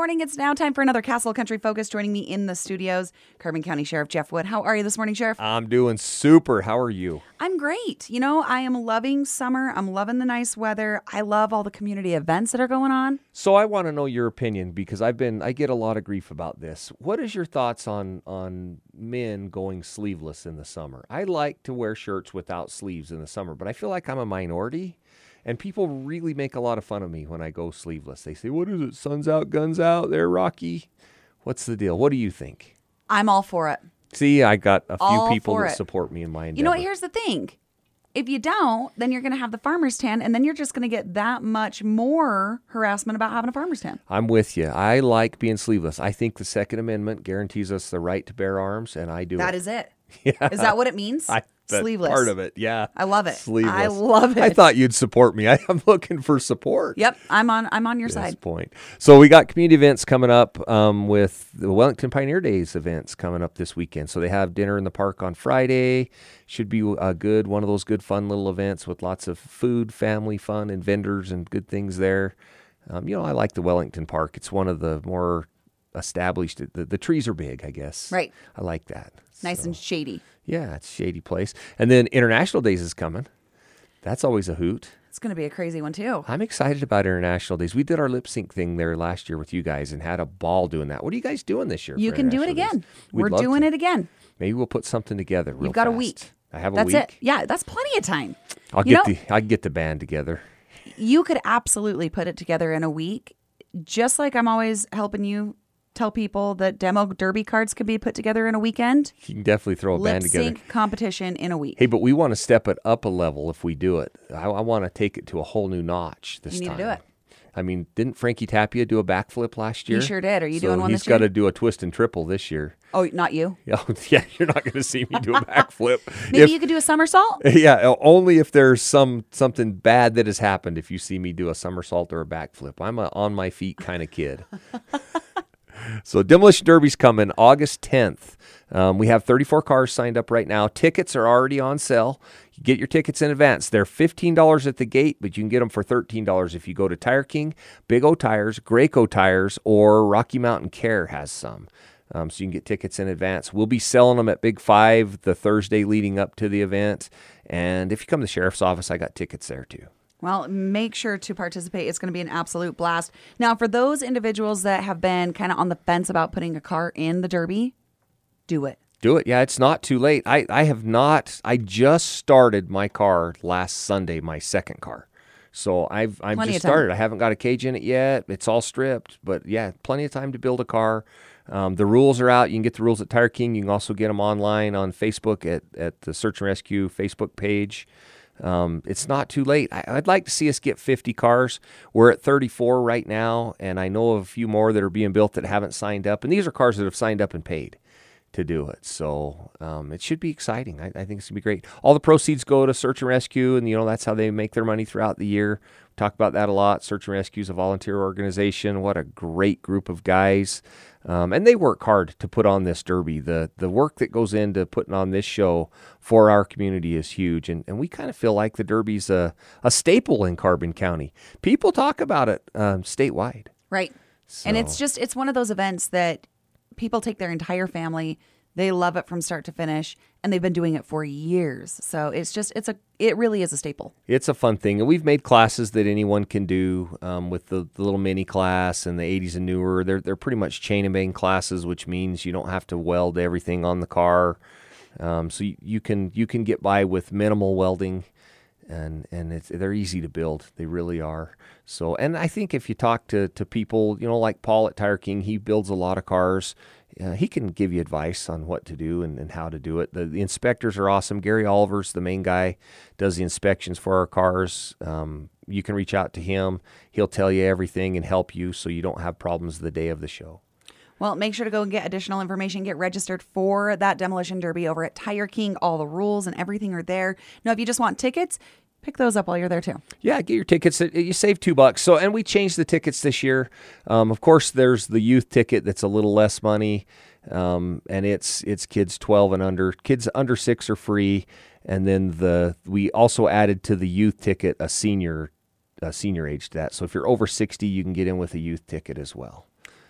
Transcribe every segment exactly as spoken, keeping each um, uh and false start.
morning. It's now time for another Castle Country Focus. Joining me in the studios, Carbon County Sheriff Jeff Wood. How are you this morning, Sheriff? I'm doing super. How are you? I'm great. You know, I am loving summer. I'm loving the nice weather. I love all the community events that are going on. So I want to know your opinion because I've been I get a lot of grief about this. What is your thoughts on on men going sleeveless in the summer? I like to wear shirts without sleeves in the summer, but I feel like I'm a minority. And people really make a lot of fun of me when I go sleeveless. They say, what is it? Sun's out, guns out there, Rocky. What's the deal? What do you think? I'm all for it. See, I got a few All people for that it. support me in my endeavor. You know what? Here's the thing. If you don't, then you're going to have the farmer's tan, and then you're just going to get that much more harassment about having a farmer's tan. I'm with you. I like being sleeveless. I think the Second Amendment guarantees us the right to bear arms, and I do That it. is it. Yeah. Is that what it means? I, that's Sleeveless. part of it, yeah. I love it. Sleeveless. I love it. I thought you'd support me. I, I'm looking for support. Yep, I'm on. I'm on your At this side. point. So we got community events coming up um, with the Wellington Pioneer Days events coming up this weekend. So they have dinner in the park on Friday. Should be a good one of those good fun little events with lots of food, family fun, and vendors and good things there. Um, you know, I like the Wellington Park. It's one of the more established. The, the trees are big, I guess. Right. I like that. Nice So, and shady. yeah, it's a shady place. And then International Days is coming. That's always a hoot. It's going to be a crazy one too. I'm excited about International Days. We did our lip sync thing there last year with you guys and had a ball doing that. What are you guys doing this year? You for can do it International again. Days? We'd We're love doing to. it again. Maybe we'll put something together real You've got a fast. week. I have a That's week. it. Yeah, that's plenty of time. I'll You get know- the I can get the band together. You could absolutely put it together in a week, just like I'm always helping you tell people that demo derby cards could be put together in a weekend. You can definitely throw a band Lip together. sync competition in a week. Hey, but we want to step it up a level if we do it. I, I want to take it to a whole new notch this You need to time. do it. I mean, didn't Frankie Tapia do a backflip last year? He sure did. Are you so doing one he's this year? got to do a twist and triple this year. Oh, not you. Oh, yeah, you're not going to see me do a backflip. Maybe If- you could do a somersault. Yeah, only if there's some something bad that has happened. If you see me do a somersault or a backflip, I'm a on my feet kind of kid. So Demolition Derby's coming August tenth. Um, we have thirty-four cars signed up right now. Tickets are already on sale. You get your tickets in advance. They're fifteen dollars at the gate, but you can get them for thirteen dollars if you go to Tire King, Big O Tires, Graco Tires, or Rocky Mountain Care has some. Um, so you can get tickets in advance. We'll be selling them at Big Five the Thursday leading up to the event. And if you come to the sheriff's office, I got tickets there too. Well, make sure to participate. It's going to be an absolute blast. Now, for those individuals that have been kind of on the fence about putting a car in the Derby, do it. Do it. Yeah, it's not too late. I, I have not, I just started my car last Sunday, my second car. So I've I've Plenty just of time. started. I haven't got a cage in it yet. It's all stripped. But yeah, plenty of time to build a car. Um, the rules are out. You can get the rules at Tire King. You can also get them online on Facebook at, at the Search and Rescue Facebook page. Um, it's not too late. I, I'd like to see us get fifty cars. We're at thirty-four right now, and I know of a few more that are being built that haven't signed up. And these are cars that have signed up and paid to do it. So um, it should be exciting. I, I think it's going to be great. All the proceeds go to Search and Rescue, and, you know, that's how they make their money throughout the year. We talk about that a lot. Search and Rescue is a volunteer organization. What a great group of guys. Um, and they work hard to put on this derby. The the work that goes into putting on this show for our community is huge. And, and we kind of feel like the derby's a, a staple in Carbon County. People talk about it um, statewide. Right. And it's So- just, it's one of those events that people take their entire family. They love it from start to finish, and they've been doing it for years. So it's just, it's a, it really is a staple. It's a fun thing. And we've made classes that anyone can do um, with the, the little mini class and the eighties and newer. They're they're pretty much chain and bang classes, which means you don't have to weld everything on the car. Um, so you, you can you can get by with minimal welding, and and it's, they're easy to build. They really are. So, and I think if you talk to, to people, you know, like Paul at Tire King, he builds a lot of cars. Uh, he can give you advice on what to do and, and how to do it. The, the inspectors are awesome. Gary Oliver's the main guy, does the inspections for our cars. Um, you can reach out to him. He'll tell you everything and help you so you don't have problems the day of the show. Well, make sure to go and get additional information. Get registered for that Demolition Derby over at Tire King. All the rules and everything are there. Now, if you just want tickets, pick those up while you're there too. Yeah, get your tickets. You save two bucks. So, and we changed the tickets this year. Um, of course, there's the youth ticket that's a little less money, um, and it's it's kids twelve and under. Kids under six are free, and then the we also added to the youth ticket a senior a senior age to that. So if you're over sixty, you can get in with a youth ticket as well.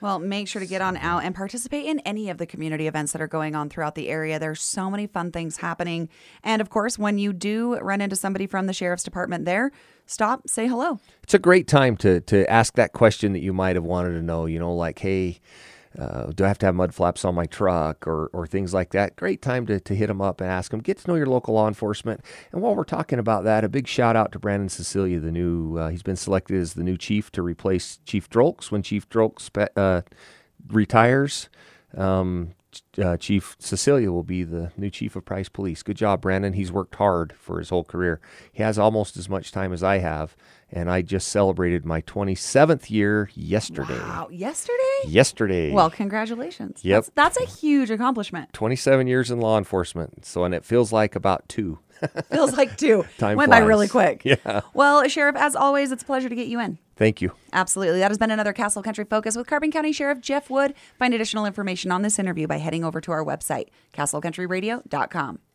Well, make sure to get on out and participate in any of the community events that are going on throughout the area. There's so many fun things happening. And of course, when you do run into somebody from the sheriff's department there, stop, say hello. It's a great time to to ask that question that you might have wanted to know, you know, like, hey, uh, do I have to have mud flaps on my truck or or things like that? Great time to, to hit them up and ask them. Get to know your local law enforcement. And while we're talking about that, a big shout out to Brandon Cecilia, the new, uh, he's been selected as the new chief to replace Chief Drolks when Chief Drolks uh, retires. Um, uh, Chief Cecilia will be the new chief of Price Police. Good job, Brandon. He's worked hard for his whole career. He has almost as much time as I have, and I just celebrated my twenty-seventh year yesterday. Wow, yesterday? Yesterday. Well, congratulations. Yep. That's, that's a huge accomplishment. twenty-seven years in law enforcement. So, and it feels like about two. Feels like two. Time Went by flies. really quick. Yeah. Well, Sheriff, as always, it's a pleasure to get you in. Thank you. Absolutely. That has been another Castle Country Focus with Carbon County Sheriff Jeff Wood. Find additional information on this interview by heading over to our website, castle country radio dot com.